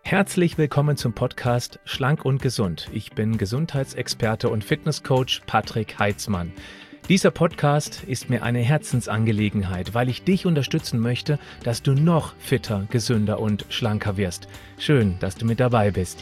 Herzlich willkommen zum Podcast Schlank und Gesund. Ich bin Gesundheitsexperte und Fitnesscoach Patrick Heitzmann. Dieser Podcast ist mir eine Herzensangelegenheit, weil ich dich unterstützen möchte, dass du noch fitter, gesünder und schlanker wirst. Schön, dass du mit dabei bist.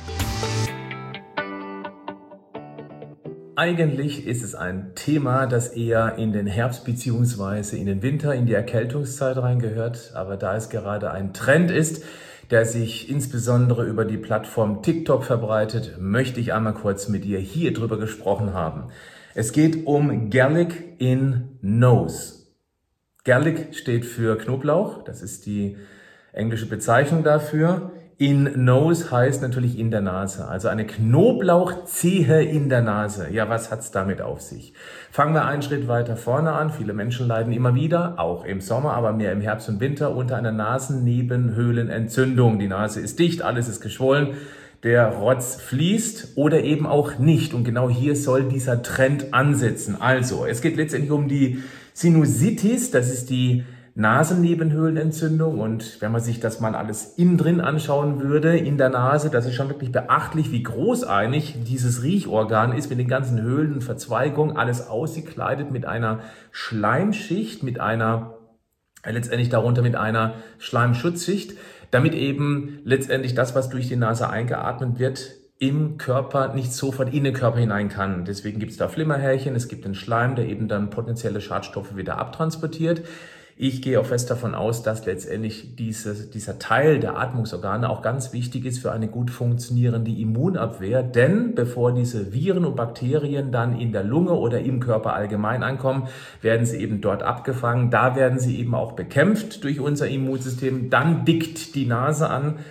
Eigentlich ist es ein Thema, das eher in den Herbst bzw. in den Winter, in die Erkältungszeit reingehört. Aber da es gerade ein Trend ist, der sich insbesondere über die Plattform TikTok verbreitet, möchte ich einmal kurz mit dir hier drüber gesprochen haben. Es geht um Garlic in Nose. Garlic steht für Knoblauch, das ist die englische Bezeichnung dafür. In Nose heißt natürlich in der Nase, also eine Knoblauchzehe in der Nase. Ja, was hat's damit auf sich? Fangen wir einen Schritt weiter vorne an. Viele Menschen leiden immer wieder, auch im Sommer, aber mehr im Herbst und Winter, unter einer Nasennebenhöhlenentzündung. Die Nase ist dicht, alles ist geschwollen, der Rotz fließt oder eben auch nicht. Und genau hier soll dieser Trend ansetzen. Also, es geht letztendlich um die Sinusitis, das ist die Nasennebenhöhlenentzündung, und wenn man sich das mal alles innen drin anschauen würde, in der Nase, das ist schon wirklich beachtlich, wie großeinig dieses Riechorgan ist mit den ganzen Höhlen und Verzweigungen, alles ausgekleidet mit einer Schleimschicht, letztendlich darunter mit einer Schleimschutzschicht, damit eben letztendlich das, was durch die Nase eingeatmet wird, im Körper nicht sofort in den Körper hinein kann. Deswegen gibt es da Flimmerhärchen, es gibt den Schleim, der eben dann potenzielle Schadstoffe wieder abtransportiert. Ich gehe auch fest davon aus, dass letztendlich dieser Teil der Atmungsorgane auch ganz wichtig ist für eine gut funktionierende Immunabwehr. Denn bevor diese Viren und Bakterien dann in der Lunge oder im Körper allgemein ankommen, werden sie eben dort abgefangen. Da werden sie eben auch bekämpft durch unser Immunsystem. Dann dickt die Nase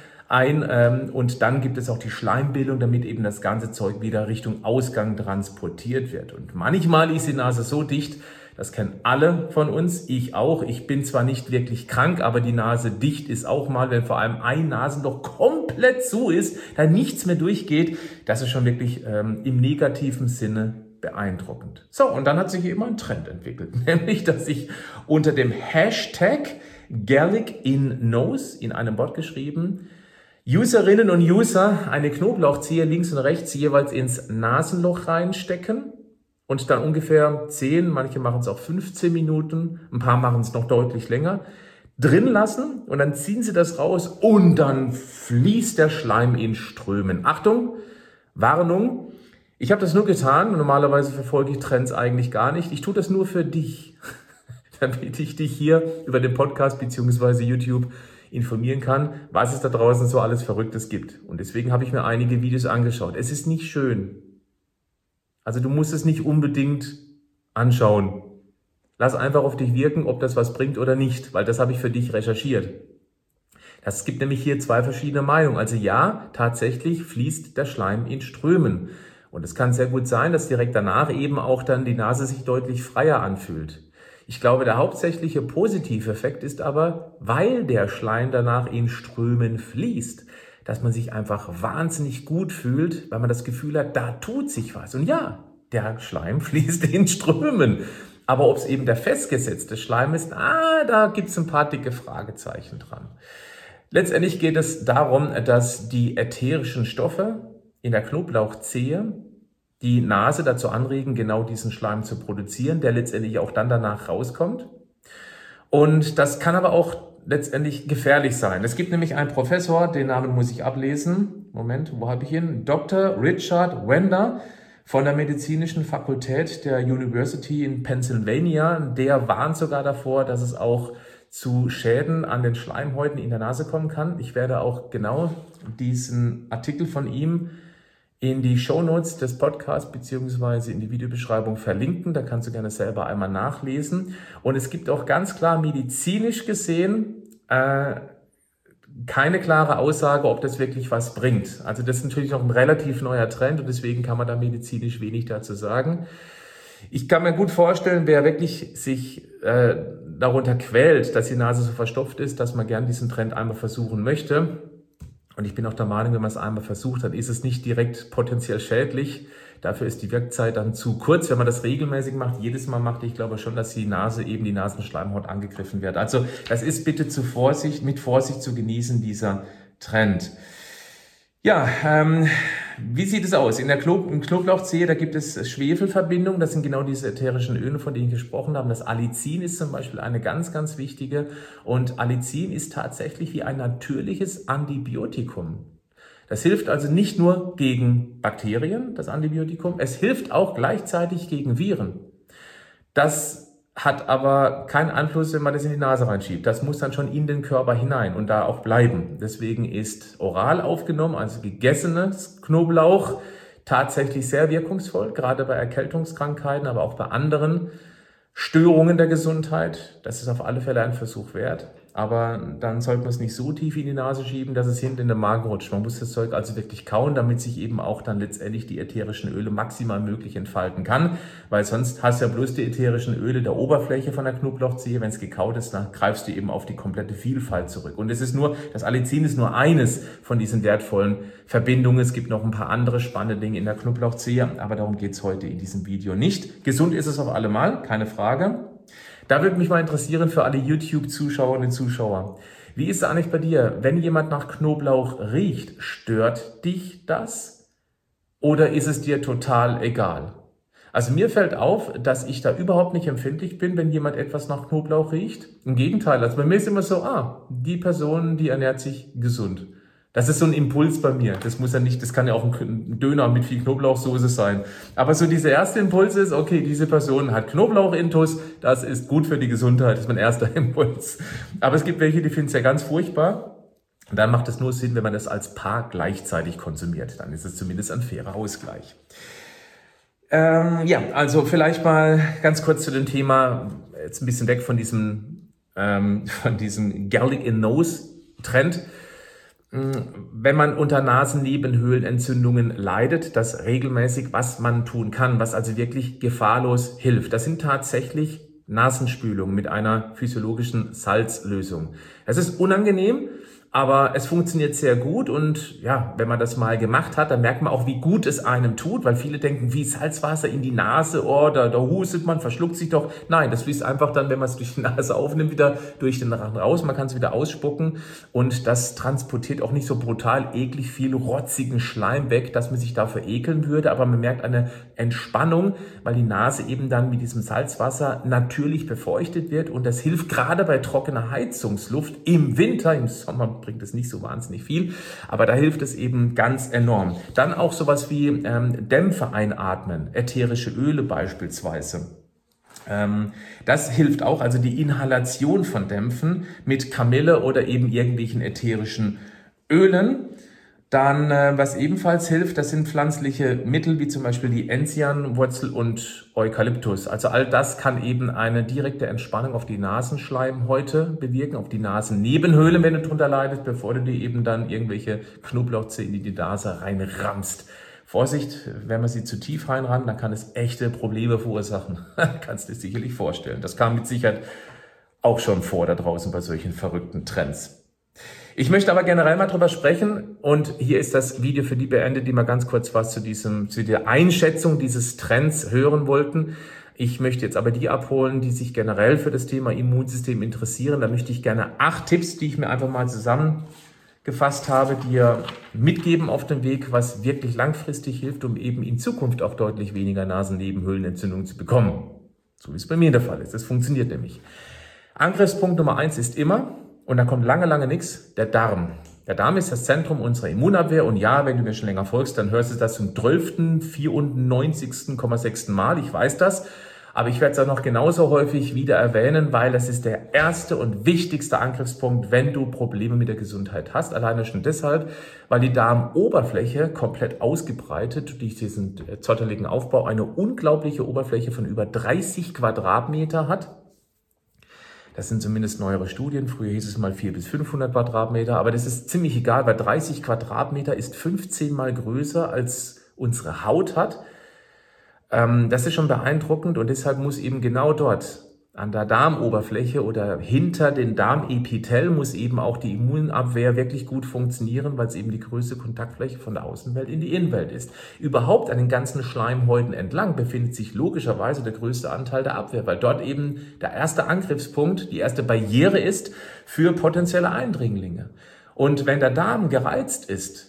ein und dann gibt es auch die Schleimbildung, damit eben das ganze Zeug wieder Richtung Ausgang transportiert wird. Und manchmal ist die Nase so dicht, das kennen alle von uns, ich auch. Ich bin zwar nicht wirklich krank, aber die Nase dicht ist auch mal, wenn vor allem ein Nasenloch komplett zu ist, da nichts mehr durchgeht. Das ist schon wirklich im negativen Sinne beeindruckend. So, und dann hat sich hier immer ein Trend entwickelt, nämlich, dass ich unter dem Hashtag Garlic in Nose in einem Bot geschrieben, Userinnen und User eine Knoblauchzehe links und rechts jeweils ins Nasenloch reinstecken und dann ungefähr 10, manche machen es auch 15 Minuten, ein paar machen es noch deutlich länger, drin lassen und dann ziehen sie das raus und dann fließt der Schleim in Strömen. Achtung, Warnung, ich habe das nur getan, normalerweise verfolge ich Trends eigentlich gar nicht, ich tue das nur für dich, damit ich dich hier über den Podcast bzw. YouTube informieren kann, was es da draußen so alles Verrücktes gibt. Und deswegen habe ich mir einige Videos angeschaut. Es ist nicht schön. Also du musst es nicht unbedingt anschauen. Lass einfach auf dich wirken, ob das was bringt oder nicht, weil das habe ich für dich recherchiert. Es gibt nämlich hier zwei verschiedene Meinungen. Also ja, tatsächlich fließt der Schleim in Strömen. Und es kann sehr gut sein, dass direkt danach eben auch dann die Nase sich deutlich freier anfühlt. Ich glaube, der hauptsächliche Positiveffekt ist aber, weil der Schleim danach in Strömen fließt, dass man sich einfach wahnsinnig gut fühlt, weil man das Gefühl hat, da tut sich was. Und ja, der Schleim fließt in Strömen. Aber ob es eben der festgesetzte Schleim ist, da gibt es ein paar dicke Fragezeichen dran. Letztendlich geht es darum, dass die ätherischen Stoffe in der Knoblauchzehe die Nase dazu anregen, genau diesen Schleim zu produzieren, der letztendlich auch dann danach rauskommt. Und das kann aber auch letztendlich gefährlich sein. Es gibt nämlich einen Professor, den Namen muss ich ablesen. Moment, wo habe ich ihn? Dr. Richard Wender von der Medizinischen Fakultät der University in Pennsylvania. Der warnt sogar davor, dass es auch zu Schäden an den Schleimhäuten in der Nase kommen kann. Ich werde auch genau diesen Artikel von ihm in die Shownotes des Podcasts beziehungsweise in die Videobeschreibung verlinken. Da kannst du gerne selber einmal nachlesen. Und es gibt auch ganz klar medizinisch gesehen keine klare Aussage, ob das wirklich was bringt. Also das ist natürlich noch ein relativ neuer Trend und deswegen kann man da medizinisch wenig dazu sagen. Ich kann mir gut vorstellen, wer wirklich sich darunter quält, dass die Nase so verstopft ist, dass man gern diesen Trend einmal versuchen möchte. Und ich bin auch der Meinung, wenn man es einmal versucht hat, ist es nicht direkt potenziell schädlich. Dafür ist die Wirkzeit dann zu kurz. Wenn man das regelmäßig macht, jedes Mal macht, ich glaube schon, dass die Nase, eben die Nasenschleimhaut angegriffen wird. Also das ist bitte mit Vorsicht zu genießen, dieser Trend. Ja, wie sieht es aus? Im Knoblauchzehe, da gibt es Schwefelverbindungen. Das sind genau diese ätherischen Öle, von denen ich gesprochen habe. Das Allicin ist zum Beispiel eine ganz, ganz wichtige. Und Allicin ist tatsächlich wie ein natürliches Antibiotikum. Das hilft also nicht nur gegen Bakterien, das Antibiotikum, es hilft auch gleichzeitig gegen Viren. Das hat aber keinen Einfluss, wenn man das in die Nase reinschiebt. Das muss dann schon in den Körper hinein und da auch bleiben. Deswegen ist oral aufgenommen, also gegessenes Knoblauch, tatsächlich sehr wirkungsvoll, gerade bei Erkältungskrankheiten, aber auch bei anderen Störungen der Gesundheit. Das ist auf alle Fälle ein Versuch wert. Aber dann sollte man es nicht so tief in die Nase schieben, dass es hinten in den Magen rutscht. Man muss das Zeug also wirklich kauen, damit sich eben auch dann letztendlich die ätherischen Öle maximal möglich entfalten kann. Weil sonst hast du ja bloß die ätherischen Öle der Oberfläche von der Knoblauchzehe. Wenn es gekaut ist, dann greifst du eben auf die komplette Vielfalt zurück. Und das Allicin ist nur eines von diesen wertvollen Verbindungen. Es gibt noch ein paar andere spannende Dinge in der Knoblauchzehe, aber darum geht es heute in diesem Video nicht. Gesund ist es auf alle Mal, keine Frage. Da würde mich mal interessieren für alle YouTube-Zuschauerinnen und Zuschauer. Wie ist es eigentlich bei dir? Wenn jemand nach Knoblauch riecht, stört dich das? Oder ist es dir total egal? Also mir fällt auf, dass ich da überhaupt nicht empfindlich bin, wenn jemand etwas nach Knoblauch riecht. Im Gegenteil, also bei mir ist immer so, die Person, die ernährt sich gesund. Das ist so ein Impuls bei mir. Das muss ja nicht, das kann ja auch ein Döner mit viel Knoblauchsoße sein. Aber so dieser erste Impuls ist, okay, diese Person hat Knoblauchintus, das ist gut für die Gesundheit, das ist mein erster Impuls. Aber es gibt welche, die finden es ja ganz furchtbar. Und dann macht es nur Sinn, wenn man das als Paar gleichzeitig konsumiert. Dann ist es zumindest ein fairer Ausgleich. Also vielleicht mal ganz kurz zu dem Thema, jetzt ein bisschen weg von diesem Garlic in Nose Trend. Wenn man unter Nasennebenhöhlenentzündungen leidet, das regelmäßig, was man tun kann, was also wirklich gefahrlos hilft. Das sind tatsächlich Nasenspülungen mit einer physiologischen Salzlösung. Es ist unangenehm, aber es funktioniert sehr gut und ja, wenn man das mal gemacht hat, dann merkt man auch, wie gut es einem tut, weil viele denken, wie Salzwasser in die Nase, da hustet man, verschluckt sich doch. Nein, das fließt einfach dann, wenn man es durch die Nase aufnimmt, wieder durch den Rachen raus. Man kann es wieder ausspucken und das transportiert auch nicht so brutal eklig viel rotzigen Schleim weg, dass man sich dafür ekeln würde, aber man merkt eine Entspannung, weil die Nase eben dann mit diesem Salzwasser natürlich befeuchtet wird und das hilft gerade bei trockener Heizungsluft im Winter, im Sommer bringt es nicht so wahnsinnig viel, aber da hilft es eben ganz enorm. Dann auch sowas wie Dämpfe einatmen, ätherische Öle beispielsweise. Das hilft auch, also die Inhalation von Dämpfen mit Kamille oder eben irgendwelchen ätherischen Ölen. Dann, was ebenfalls hilft, das sind pflanzliche Mittel, wie zum Beispiel die Enzianwurzel und Eukalyptus. Also all das kann eben eine direkte Entspannung auf die Nasenschleimhäute bewirken, auf die Nasennebenhöhlen, wenn du drunter leidest, bevor du dir eben dann irgendwelche Knoblauchzehen in die Nase reinrammst. Vorsicht, wenn man sie zu tief reinrammt, dann kann es echte Probleme verursachen. Kannst du dir sicherlich vorstellen. Das kam mit Sicherheit auch schon vor da draußen bei solchen verrückten Trends. Ich möchte aber generell mal drüber sprechen und hier ist das Video für die beendet, die mal ganz kurz was zu der Einschätzung dieses Trends hören wollten. Ich möchte jetzt aber die abholen, die sich generell für das Thema Immunsystem interessieren. Da möchte ich gerne 8 Tipps, die ich mir einfach mal zusammengefasst habe, dir mitgeben auf dem Weg, was wirklich langfristig hilft, um eben in Zukunft auch deutlich weniger Nasennebenhöhlenentzündungen zu bekommen. So wie es bei mir der Fall ist. Das funktioniert nämlich. Angriffspunkt Nummer 1 ist immer, und da kommt lange nichts, der Darm. Der Darm ist das Zentrum unserer Immunabwehr und ja, wenn du mir schon länger folgst, dann hörst du das zum 12.94,6. Mal. Ich weiß das, aber ich werde es auch noch genauso häufig wieder erwähnen, weil das ist der erste und wichtigste Angriffspunkt, wenn du Probleme mit der Gesundheit hast. Alleine schon deshalb, weil die Darmoberfläche komplett ausgebreitet durch diesen zotteligen Aufbau eine unglaubliche Oberfläche von über 30 Quadratmeter hat. Das sind zumindest neuere Studien. Früher hieß es mal 400 bis 500 Quadratmeter. Aber das ist ziemlich egal, weil 30 Quadratmeter ist 15 mal größer, als unsere Haut hat. Das ist schon beeindruckend und deshalb muss eben genau dort an der Darmoberfläche oder hinter den Darmepithel muss eben auch die Immunabwehr wirklich gut funktionieren, weil es eben die größte Kontaktfläche von der Außenwelt in die Innenwelt ist. Überhaupt an den ganzen Schleimhäuten entlang befindet sich logischerweise der größte Anteil der Abwehr, weil dort eben der erste Angriffspunkt, die erste Barriere ist für potenzielle Eindringlinge. Und wenn der Darm gereizt ist,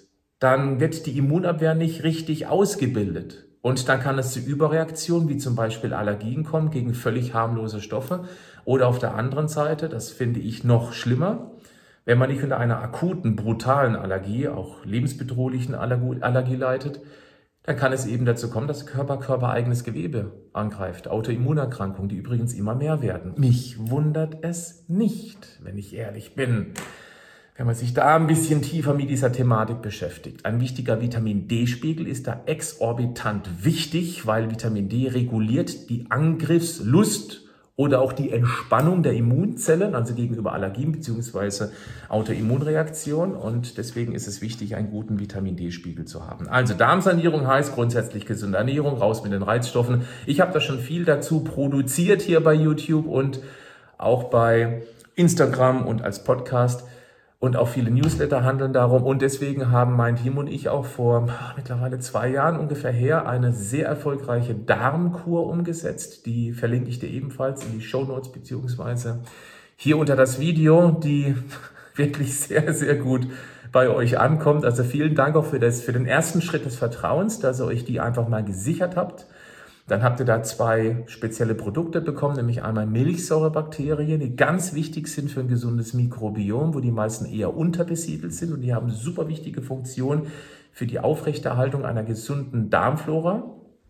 dann wird die Immunabwehr nicht richtig ausgebildet. Und dann kann es zu Überreaktionen, wie zum Beispiel Allergien kommen gegen völlig harmlose Stoffe. Oder auf der anderen Seite, das finde ich noch schlimmer, wenn man nicht unter einer akuten, brutalen Allergie, auch lebensbedrohlichen Allergie leidet, dann kann es eben dazu kommen, dass der Körper körpereigenes Gewebe angreift. Autoimmunerkrankungen, die übrigens immer mehr werden. Mich wundert es nicht, wenn ich ehrlich bin. Wenn man sich da ein bisschen tiefer mit dieser Thematik beschäftigt. Ein wichtiger Vitamin-D-Spiegel ist da exorbitant wichtig, weil Vitamin D reguliert die Angriffslust oder auch die Entspannung der Immunzellen, also gegenüber Allergien bzw. Autoimmunreaktionen. Und deswegen ist es wichtig, einen guten Vitamin-D-Spiegel zu haben. Also Darmsanierung heißt grundsätzlich gesunde Ernährung, raus mit den Reizstoffen. Ich habe da schon viel dazu produziert hier bei YouTube und auch bei Instagram und als Podcast. Und auch viele Newsletter handeln darum. Und deswegen haben mein Team und ich auch vor mittlerweile 2 Jahren ungefähr her eine sehr erfolgreiche Darmkur umgesetzt. Die verlinke ich dir ebenfalls in die Shownotes beziehungsweise hier unter das Video, die wirklich sehr, sehr gut bei euch ankommt. Also vielen Dank auch für den ersten Schritt des Vertrauens, dass ihr euch die einfach mal gesichert habt. Dann habt ihr da 2 spezielle Produkte bekommen, nämlich einmal Milchsäurebakterien, die ganz wichtig sind für ein gesundes Mikrobiom, wo die meisten eher unterbesiedelt sind und die haben super wichtige Funktionen für die Aufrechterhaltung einer gesunden Darmflora.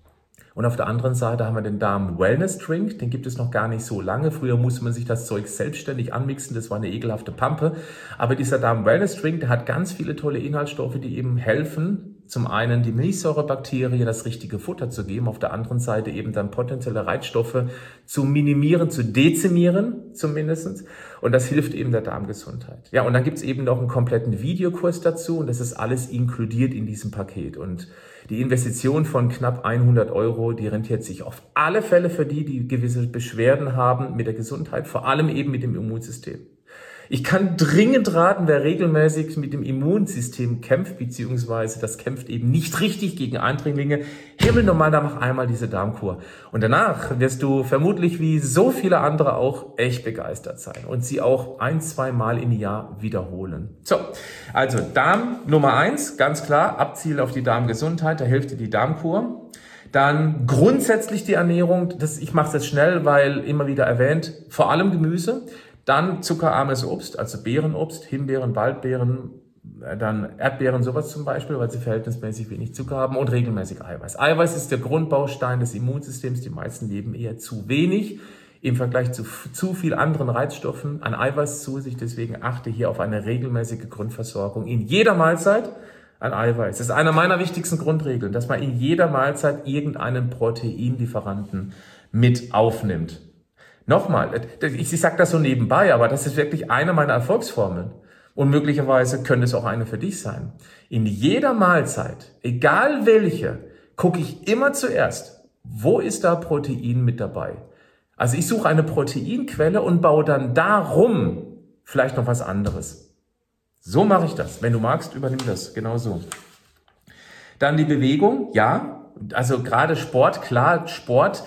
Und auf der anderen Seite haben wir den Darm-Wellness-Drink, den gibt es noch gar nicht so lange. Früher musste man sich das Zeug selbstständig anmixen, das war eine ekelhafte Pampe. Aber dieser Darm-Wellness-Drink, der hat ganz viele tolle Inhaltsstoffe, die eben helfen, zum einen die Milchsäurebakterien das richtige Futter zu geben, auf der anderen Seite eben dann potenzielle Reizstoffe zu minimieren, zu dezimieren zumindest. Und das hilft eben der Darmgesundheit. Ja, und dann gibt's eben noch einen kompletten Videokurs dazu und das ist alles inkludiert in diesem Paket. Und die Investition von knapp 100 €, die rentiert sich auf alle Fälle für die gewisse Beschwerden haben mit der Gesundheit, vor allem eben mit dem Immunsystem. Ich kann dringend raten, wer regelmäßig mit dem Immunsystem kämpft, beziehungsweise das kämpft eben nicht richtig gegen Eindringlinge, himmel normal, da mach einmal diese Darmkur. Und danach wirst du vermutlich wie so viele andere auch echt begeistert sein und sie auch 1-2 Mal im Jahr wiederholen. So, also Darm Nummer 1, ganz klar, abzielen auf die Darmgesundheit, da hilft dir die Darmkur. Dann grundsätzlich die Ernährung, ich mache es jetzt schnell, weil immer wieder erwähnt, vor allem Gemüse. Dann zuckerarmes Obst, also Beerenobst, Himbeeren, Waldbeeren, dann Erdbeeren, sowas zum Beispiel, weil sie verhältnismäßig wenig Zucker haben und regelmäßig Eiweiß. Eiweiß ist der Grundbaustein des Immunsystems. Die meisten leben eher zu wenig im Vergleich zu viel anderen Reizstoffen an Eiweiß zu sich. Deswegen achte hier auf eine regelmäßige Grundversorgung in jeder Mahlzeit an Eiweiß. Das ist eine meiner wichtigsten Grundregeln, dass man in jeder Mahlzeit irgendeinen Proteinlieferanten mit aufnimmt. Nochmal, ich sage das so nebenbei, aber das ist wirklich eine meiner Erfolgsformeln. Und möglicherweise könnte es auch eine für dich sein. In jeder Mahlzeit, egal welche, gucke ich immer zuerst, wo ist da Protein mit dabei? Also ich suche eine Proteinquelle und baue dann darum vielleicht noch was anderes. So mache ich das. Wenn du magst, übernimm das. Genau so. Dann die Bewegung, ja. Also gerade Sport, klar, Sport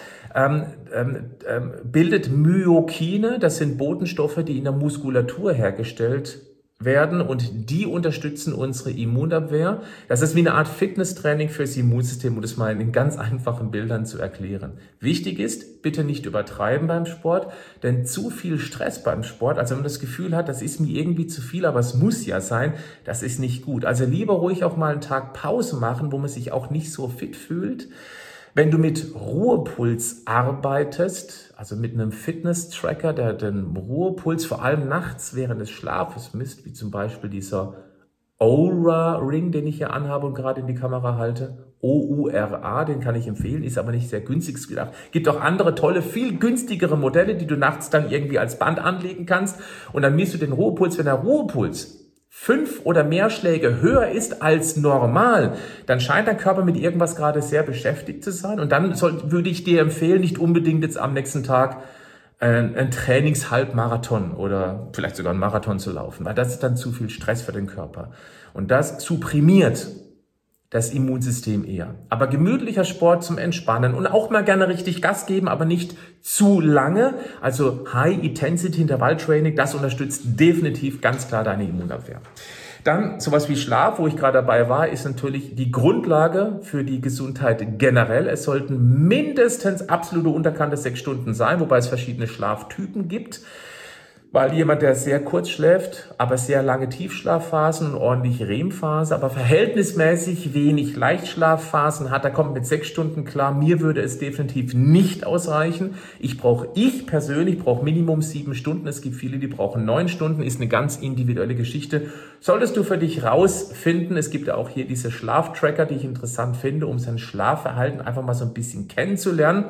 bildet Myokine, das sind Botenstoffe, die in der Muskulatur hergestellt werden und die unterstützen unsere Immunabwehr. Das ist wie eine Art Fitnesstraining fürs Immunsystem, um das mal in ganz einfachen Bildern zu erklären. Wichtig ist, bitte nicht übertreiben beim Sport, denn zu viel Stress beim Sport, also wenn man das Gefühl hat, das ist mir irgendwie zu viel, aber es muss ja sein, das ist nicht gut. Also lieber ruhig auch mal einen Tag Pause machen, wo man sich auch nicht so fit fühlt. Wenn du mit Ruhepuls arbeitest, also mit einem Fitness-Tracker, der den Ruhepuls vor allem nachts während des Schlafes misst, wie zum Beispiel dieser Oura-Ring, den ich hier anhabe und gerade in die Kamera halte, OURA, den kann ich empfehlen, ist aber nicht sehr günstig gedacht. Gibt auch andere tolle, viel günstigere Modelle, die du nachts dann irgendwie als Band anlegen kannst und dann misst du den Ruhepuls. Wenn der Ruhepuls 5 oder mehr Schläge höher ist als normal, dann scheint dein Körper mit irgendwas gerade sehr beschäftigt zu sein. Und dann würde ich dir empfehlen, nicht unbedingt jetzt am nächsten Tag ein Trainingshalbmarathon oder vielleicht sogar einen Marathon zu laufen, weil das ist dann zu viel Stress für den Körper. Und das supprimiert das Immunsystem eher. Aber gemütlicher Sport zum Entspannen und auch mal gerne richtig Gas geben, aber nicht zu lange. Also High-Intensity-Intervalltraining, das unterstützt definitiv ganz klar deine Immunabwehr. Dann sowas wie Schlaf, wo ich gerade dabei war, ist natürlich die Grundlage für die Gesundheit generell. Es sollten mindestens absolute Unterkante 6 Stunden sein, wobei es verschiedene Schlaftypen gibt. Weil jemand, der sehr kurz schläft, aber sehr lange Tiefschlafphasen und ordentlich REM-Phase, aber verhältnismäßig wenig Leichtschlafphasen hat, der kommt mit 6 Stunden klar. Mir würde es definitiv nicht ausreichen. Ich persönlich brauche Minimum 7 Stunden. Es gibt viele, die brauchen 9 Stunden. Ist eine ganz individuelle Geschichte. Solltest du für dich rausfinden. Es gibt ja auch hier diese Schlaftracker, die ich interessant finde, um sein Schlafverhalten einfach mal so ein bisschen kennenzulernen.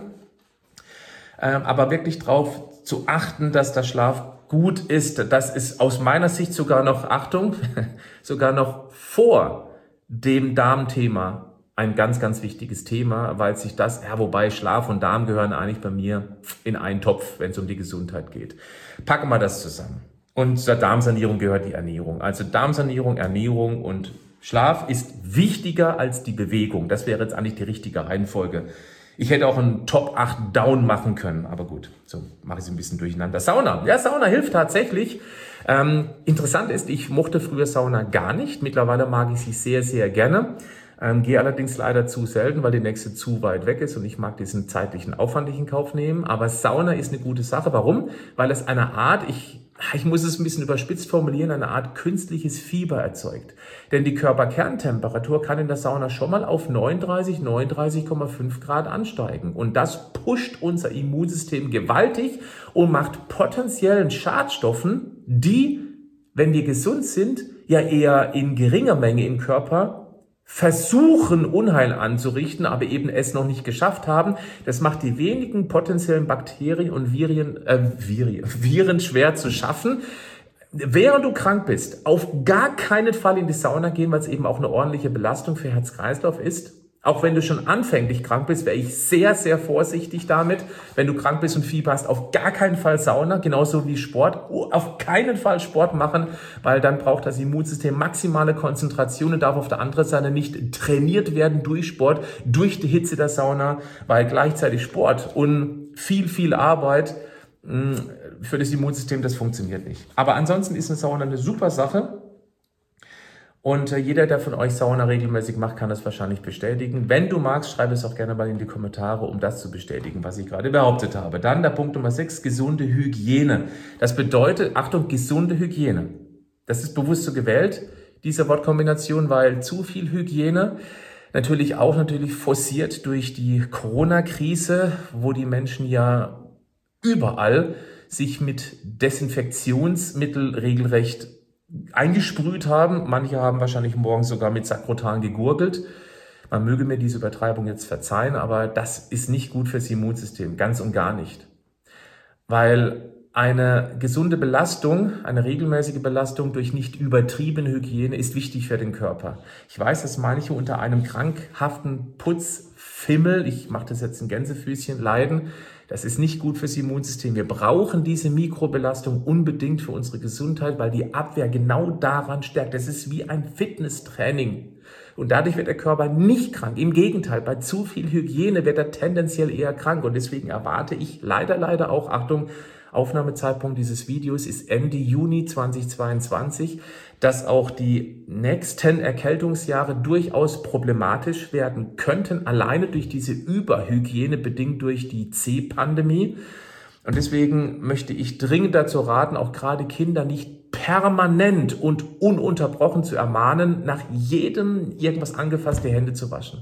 Aber wirklich drauf zu achten, dass der Schlaf gut ist. Das ist aus meiner Sicht sogar noch, Achtung, sogar noch vor dem Darmthema ein ganz, ganz wichtiges Thema, weil sich das, wobei Schlaf und Darm gehören eigentlich bei mir in einen Topf, wenn es um die Gesundheit geht. Packen wir das zusammen. Und zur Darmsanierung gehört die Ernährung. Also Darmsanierung, Ernährung und Schlaf ist wichtiger als die Bewegung. Das wäre jetzt eigentlich die richtige Reihenfolge. Ich hätte auch einen Top 8 Down machen können, aber gut, so mache ich es ein bisschen durcheinander. Sauna, ja, Sauna hilft tatsächlich. Interessant ist, ich mochte früher Sauna gar nicht. Mittlerweile mag ich sie sehr, sehr gerne. Gehe allerdings leider zu selten, weil die nächste zu weit weg ist und ich mag diesen zeitlichen Aufwand nicht in Kauf nehmen. Aber Sauna ist eine gute Sache. Warum? Weil es eine Art, ich muss es ein bisschen überspitzt formulieren, eine Art künstliches Fieber erzeugt. Denn die Körperkerntemperatur kann in der Sauna schon mal auf 39,5 Grad ansteigen. Und das pusht unser Immunsystem gewaltig und macht potenziellen Schadstoffen, die, wenn wir gesund sind, ja eher in geringer Menge im Körper versuchen, Unheil anzurichten, aber eben es noch nicht geschafft haben. Das macht die wenigen potenziellen Bakterien und Viren schwer zu schaffen. Während du krank bist, auf gar keinen Fall in die Sauna gehen, weil es eben auch eine ordentliche Belastung für Herz-Kreislauf ist. Auch wenn du schon anfänglich krank bist, wäre ich sehr, sehr vorsichtig damit. Wenn du krank bist und Fieber hast, auf gar keinen Fall Sauna, genauso wie Sport. Auf keinen Fall Sport machen, weil dann braucht das Immunsystem maximale Konzentration und darf auf der anderen Seite nicht trainiert werden durch Sport, durch die Hitze der Sauna, weil gleichzeitig Sport und viel Arbeit für das Immunsystem, das funktioniert nicht. Aber ansonsten ist eine Sauna eine super Sache. Und jeder, der von euch Sauna regelmäßig macht, kann das wahrscheinlich bestätigen. Wenn du magst, schreib es auch gerne mal in die Kommentare, um das zu bestätigen, was ich gerade behauptet habe. Dann der Punkt Nummer 6, gesunde Hygiene. Das bedeutet, Achtung, gesunde Hygiene. Das ist bewusst so gewählt, diese Wortkombination, weil zu viel Hygiene natürlich forciert durch die Corona-Krise, wo die Menschen ja überall sich mit Desinfektionsmittel regelrecht eingesprüht haben. Manche haben wahrscheinlich morgens sogar mit Sakrotan gegurgelt. Man möge mir diese Übertreibung jetzt verzeihen, aber das ist nicht gut fürs Immunsystem, ganz und gar nicht. Weil eine gesunde Belastung, eine regelmäßige Belastung durch nicht übertriebene Hygiene ist wichtig für den Körper. Ich weiß, dass manche unter einem krankhaften Putzfimmel, ich mache das jetzt in Gänsefüßchen, leiden. Das ist nicht gut fürs Immunsystem. Wir brauchen diese Mikrobelastung unbedingt für unsere Gesundheit, weil die Abwehr genau daran stärkt. Das ist wie ein Fitnesstraining. Und dadurch wird der Körper nicht krank. Im Gegenteil, bei zu viel Hygiene wird er tendenziell eher krank. Und deswegen erwarte ich leider auch, Achtung, Aufnahmezeitpunkt dieses Videos ist Ende Juni 2022, dass auch die nächsten Erkältungsjahre durchaus problematisch werden könnten, alleine durch diese Überhygiene, bedingt durch die C-Pandemie. Und deswegen möchte ich dringend dazu raten, auch gerade Kinder nicht permanent und ununterbrochen zu ermahnen, nach jedem irgendwas angefasste Hände zu waschen.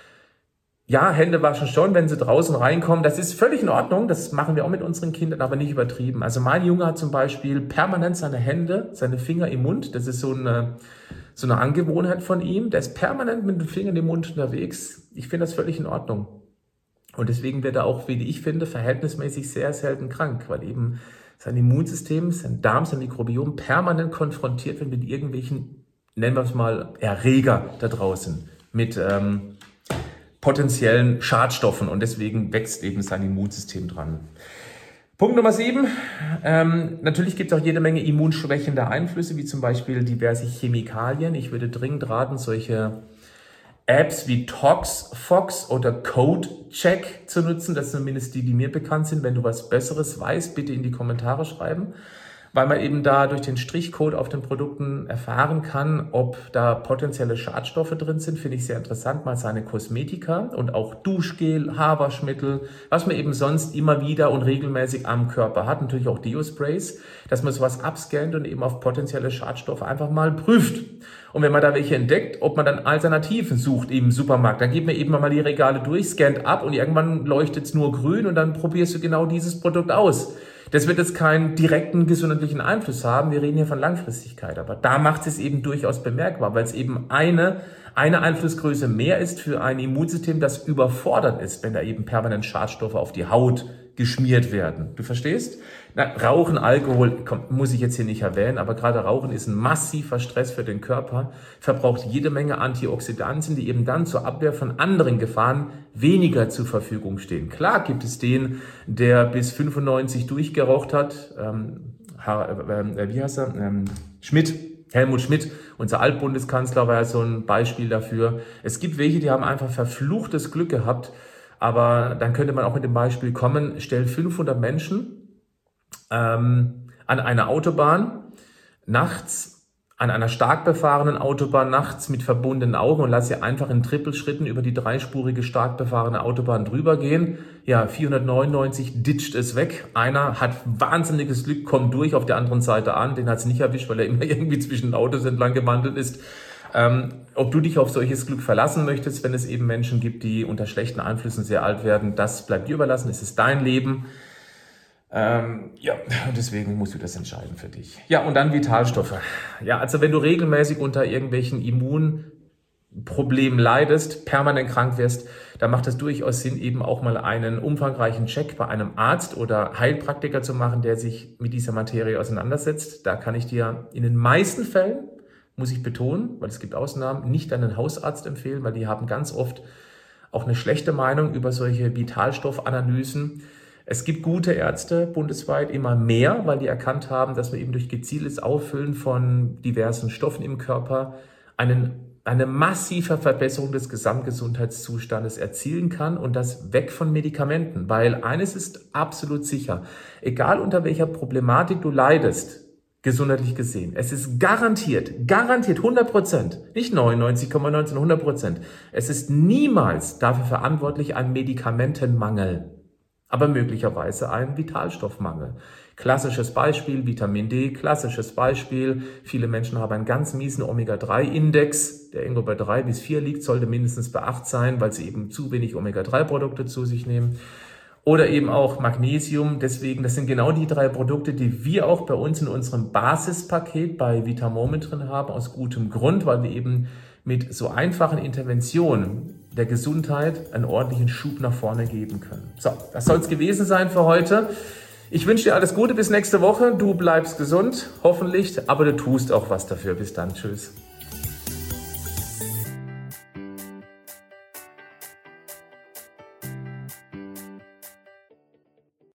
Ja, Hände waschen schon, wenn sie draußen reinkommen. Das ist völlig in Ordnung. Das machen wir auch mit unseren Kindern, aber nicht übertrieben. Also mein Junge hat zum Beispiel permanent seine Hände, seine Finger im Mund. Das ist so eine Angewohnheit von ihm. Der ist permanent mit den Fingern im Mund unterwegs. Ich finde das völlig in Ordnung. Und deswegen wird er auch, wie ich finde, verhältnismäßig sehr selten krank, weil eben sein Immunsystem, sein Darm, sein Mikrobiom permanent konfrontiert wird mit irgendwelchen, nennen wir es mal, Erreger da draußen, mit potenziellen Schadstoffen, und deswegen wächst eben sein Immunsystem dran. Punkt Nummer 7. Natürlich gibt es auch jede Menge immunschwächende Einflüsse, wie zum Beispiel diverse Chemikalien. Ich würde dringend raten, solche Apps wie ToxFox oder CodeCheck zu nutzen. Das sind zumindest die mir bekannt sind. Wenn du was Besseres weißt, bitte in die Kommentare schreiben. weil man eben da durch den Strichcode auf den Produkten erfahren kann, ob da potenzielle Schadstoffe drin sind. Finde ich sehr interessant, mal seine Kosmetika und auch Duschgel, Haarwaschmittel, was man eben sonst immer wieder und regelmäßig am Körper hat, natürlich auch Deo-Sprays, dass man sowas abscannt und eben auf potenzielle Schadstoffe einfach mal prüft. Und wenn man da welche entdeckt, ob man dann Alternativen sucht im Supermarkt, dann geht man eben mal die Regale durch, scannt ab und irgendwann leuchtet es nur grün und dann probierst du genau dieses Produkt aus. Das wird jetzt keinen direkten gesundheitlichen Einfluss haben. Wir reden hier von Langfristigkeit. Aber da macht es eben durchaus bemerkbar, weil es eben eine Einflussgröße mehr ist für ein Immunsystem, das überfordert ist, wenn da eben permanent Schadstoffe auf die Haut geschmiert werden. Du verstehst? Rauchen, Alkohol, muss ich jetzt hier nicht erwähnen, aber gerade Rauchen ist ein massiver Stress für den Körper, verbraucht jede Menge Antioxidantien, die eben dann zur Abwehr von anderen Gefahren weniger zur Verfügung stehen. Klar gibt es den, der bis 95 durchgeraucht hat, Helmut Schmidt, unser Altbundeskanzler, war ja so ein Beispiel dafür. Es gibt welche, die haben einfach verfluchtes Glück gehabt, aber dann könnte man auch mit dem Beispiel kommen, stell 500 Menschen an einer Autobahn nachts, an einer stark befahrenen Autobahn nachts mit verbundenen Augen und lass sie einfach in Trippelschritten über die dreispurige stark befahrene Autobahn drüber gehen. Ja, 499 ditcht es weg. Einer hat wahnsinniges Glück, kommt durch auf der anderen Seite an. Den hat es nicht erwischt, weil er immer irgendwie zwischen Autos entlang gewandelt ist. Ob du dich auf solches Glück verlassen möchtest, wenn es eben Menschen gibt, die unter schlechten Einflüssen sehr alt werden, das bleibt dir überlassen. Es ist dein Leben. Und deswegen musst du das entscheiden für dich. Ja, und dann Vitalstoffe. Ja, also wenn du regelmäßig unter irgendwelchen Immunproblemen leidest, permanent krank wirst, dann macht es durchaus Sinn, eben auch mal einen umfangreichen Check bei einem Arzt oder Heilpraktiker zu machen, der sich mit dieser Materie auseinandersetzt. Da kann ich dir in den meisten Fällen, muss ich betonen, weil es gibt Ausnahmen, nicht einen Hausarzt empfehlen, weil die haben ganz oft auch eine schlechte Meinung über solche Vitalstoffanalysen. Es gibt gute Ärzte bundesweit, immer mehr, weil die erkannt haben, dass man eben durch gezieltes Auffüllen von diversen Stoffen im Körper eine massive Verbesserung des Gesamtgesundheitszustandes erzielen kann und das weg von Medikamenten. Weil eines ist absolut sicher, egal unter welcher Problematik du leidest, gesundheitlich gesehen, es ist garantiert 100%, nicht 99,19, 100%. Es ist niemals dafür verantwortlich ein Medikamentenmangel, aber möglicherweise ein Vitalstoffmangel. Klassisches Beispiel, Vitamin D, klassisches Beispiel. Viele Menschen haben einen ganz miesen Omega-3-Index, der irgendwo bei 3 bis 4 liegt, sollte mindestens bei 8 sein, weil sie eben zu wenig Omega-3-Produkte zu sich nehmen. Oder eben auch Magnesium. Deswegen, das sind genau die 3 Produkte, die wir auch bei uns in unserem Basispaket bei Vitamoment drin haben, aus gutem Grund, weil wir eben mit so einfachen Interventionen der Gesundheit einen ordentlichen Schub nach vorne geben können. So, das soll es gewesen sein für heute. Ich wünsche dir alles Gute bis nächste Woche. Du bleibst gesund, hoffentlich, aber du tust auch was dafür. Bis dann. Tschüss.